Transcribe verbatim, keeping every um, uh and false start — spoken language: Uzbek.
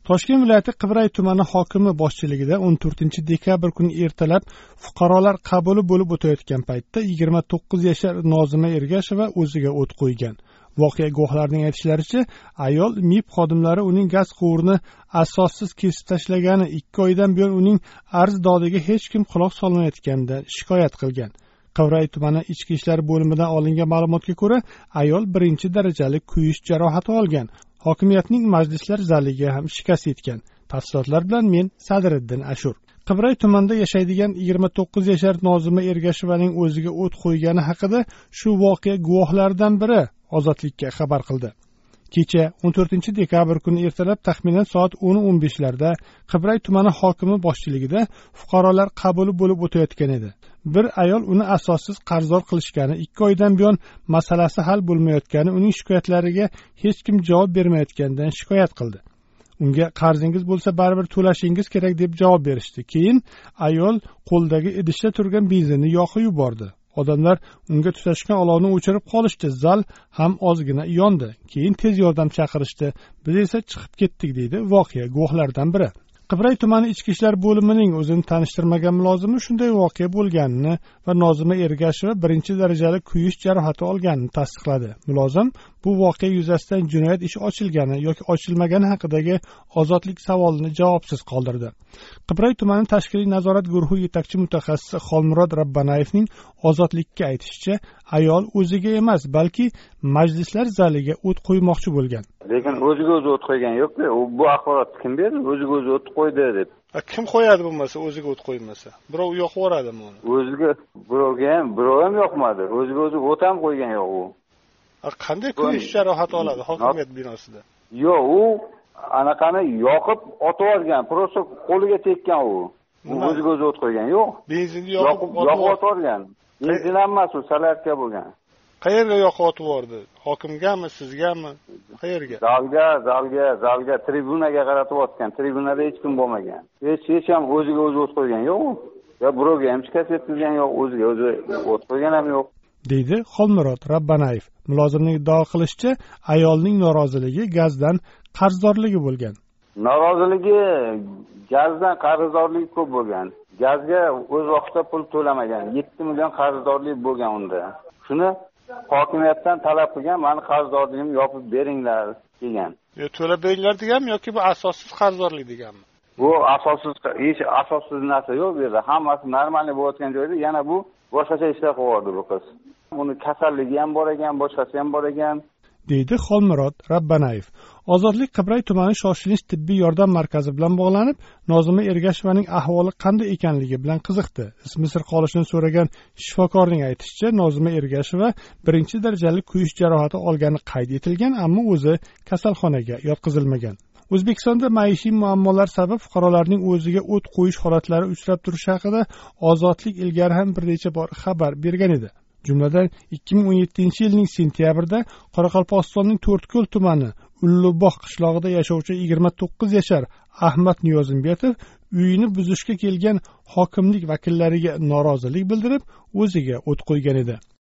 Toshkent viloyati Qibray tumani hokimi boshchiligida o'n to'rtinchi dekabr kuni ertalab fuqarolar qabuli bo'lib o'tayotgan paytda yigirma to'qqiz yashar Nozima Ergasheva o'ziga o't qo'ygan. Voqea guvohlarining aytishlaricha, ayol MIB xodimlari uning gaz quvurini asossiz kesib tashlagani, ikki oydan buyon uning arz-dodiga hech kim quloq solmayotganida shikoyat qilgan. Qibray tumani ichki ishlar bo'limidan olingan ma'lumotga ko'ra, ayol birinchi darajali kuyish jarohati olgan. Hokimiyatning majlislar zaliga ham shikast yetgan. Tafsilotlar bilan men Sadriddin Ashur. Qibray tumanida yashaydigan yigirma to'qqiz yashar Nozima Ergashevaning o'ziga o't qo'ygani haqida shu voqea guvohlaridan biri Ozodlikka xabar qildi. Kecha o'n to'rtinchi dekabr kuni ertalab taxminan soat o'n o'n besh larda Qibray tumani hokimi boshchiligida fuqarolar qabuli bo'lib o'tayotgan edi. Bir ayol uni asossiz qarzdor qilishgani, ikki oydan buyon masalasi hal bo'lmayotgani, uning shikoyatlariga hech kim javob bermayotganidan shikoyat qildi. Unga qarzingiz bo'lsa baribir to'lashingiz kerak deb javob berishdi. Keyin ayol qo'ldagi idishda turgan benzinni yoqib yubordi. Odamlar unga tutashgan olovni o'chirib qolishdi. Zal ham ozgina yondi. Keyin tez yordam chaqirishdi. Biz esa chiqib ketdik, deydi voqea guvohlaridan biri. Qibray tumani ichki ishlar bo'limining o'zini tanishtirmagan mulozimi shunday voqea bo'lganini va Nozima Ergasheva birinchi darajali kuyish jarohati olganini tasdiqladi. Mulozim bu voqea yuzasidan jinoyat ishi ochilgani yoki ochilmagani haqidagi ozodlik savolini javobsiz qoldirdi. Qibray tumani tashkiliy nazorat guruhi yetakchi mutaxassisi Xolmurod Rabbanayevning Ozodlikka aytishicha, ayol o'ziga emas, balki majlislar zaliga o't qo'ymoqchi bo'lgan. Lekin o'ziga o'zi o't qo'ygan yo'q-ku. Bu axborotni kim berdi? O'ziga o'zi o't qo'ydi deb. Kim qo'yadi bo'lmasa, o'ziga o't qo'ymasa? Birov yoqib yuboradimi uni? O'ziga, birovga ham, birov ham yoqmadi. O'ziga o'zi o't ham qo'ygan yo'q u. Qanday kuyish jarohati oladi hokimiyat binosida? Yo'q, u anaqani yoqib otib olgan, prosta qo'liga tekkan u. O'ziga o'zi o't qo'ygan yo'q. Benzinni yoqib otib olgan. Benzin ham emas, u salarka bo'lgan. Qayerga yoqib otib yubordi? Hokimgami, sizgami? Qayerga? Zalga, zalga, zalga, tribunaga qaratib otgan. Tribunada hech kim bo'lmagan. Hech hech ham o'ziga o'zi o't qo'ygan yo'q. Ya birovga ham shikast yetkazgan yo'q, o'ziga o'zi o't qo'ygan ham yo'q, deydi Xolmurod Rabbanayev. Mulozimning iddao qilishicha, ayolning noroziligi gazdan qarzdorligi bo'lgan. Noroziligi gazdan qarzdorligi ko'p bo'lgan. Gazga o'z vaqtida pul to'lamagan. yetti million qarzdorlik bo'lgan unda. Shuni hokimiyatdan talab qilgan, meni qarzdorligimni yopib beringlar degan. Yo, to'lab beringlar deganmi yoki bu asossiz qarzdorlik deganmi? Bu asossiz, hech asossiz narsa yo'q bu yerda. Hammasi normal bo'layotgan joyda yana bu boshqacha ishlar qilyapti bu qiz. Uni kasalligi ham bor ekan, boshqasi ham bor ekan, deydi Xolmurod Rabbanayev. Ozodlik Qibray tumani shoshilinch tibbiy yordam markazi bilan bog'lanib, Nozima Ergashevaning ahvoli qanday ekanligi bilan qiziqdi. Ismi sir qolishini so'ragan shifokorning aytishicha, Nozima Ergasheva birinchi darajali kuyish jarohati olgani qayd etilgan, ammo o'zi kasalxonaga yotqizilmagan. O'zbekistonda maishiy muammolar sabab fuqarolarning o'ziga o't qo'yish holatlari uchrab turishi haqida Ozodlik ilgari ham bir necha bor xabar bergan edi. Jumladan ikki ming o'n yettinchi yilning sentyabrida Qoraqalpog'istonning To'rtko'l tumani Ullubog' qishlog'ida yashovchi yigirma to'qqiz yashar Ahmad Niyozimbetov uyini buzishga kelgan hokimlik vakillariga norozilik bildirib, o'ziga o't qo'ygan edi.